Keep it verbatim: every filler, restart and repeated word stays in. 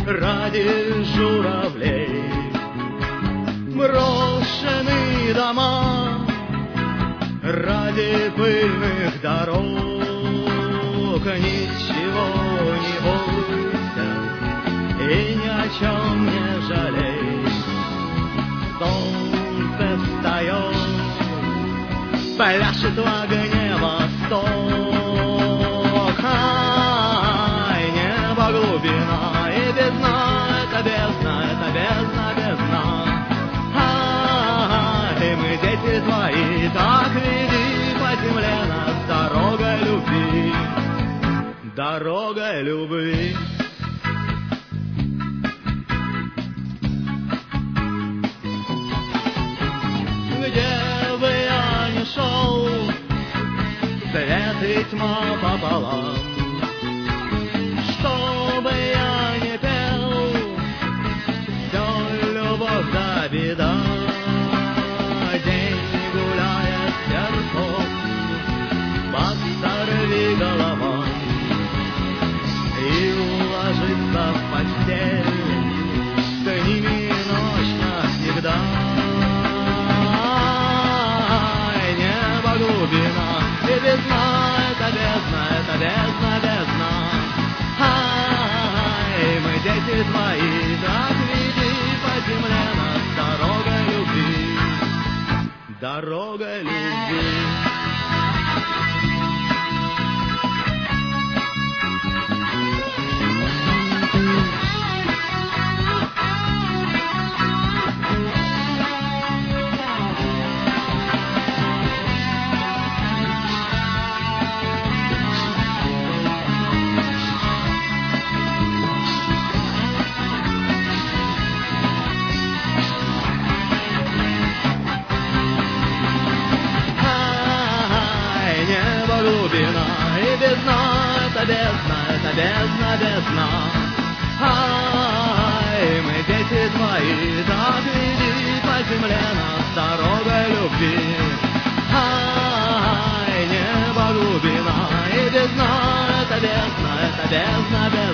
ради журавлей. Брошенные дома ради пыльных дорог. Ничего не бойся и ни о чем не жалей. Солнце встает, пляшет в огне восток. Ай, небо глубина и бездна, это бездна, это бездна, бездна. Ай, мы дети твои, так веди по земле нас дорогой любви, дорогой любви. Где бы я ни шел, свет и тьма пополам. Что бы я ни пел, все любовь да беда. День гуляет сердцом под сорви голова и уложиться в постель с ними ночь навсегда. Глубина и бездна, это бездна, это бездна, бездна. Ай, мы дети твои, так веди по земле нас дорогой любви, дорогой любви. Глубина и бездна, это бездна, это бездна, бездна. Ай, мы дети твои, так веди по земле нас дорогой любви. Ай, небо глубина и бездна, это бездна, это бездна, бездна.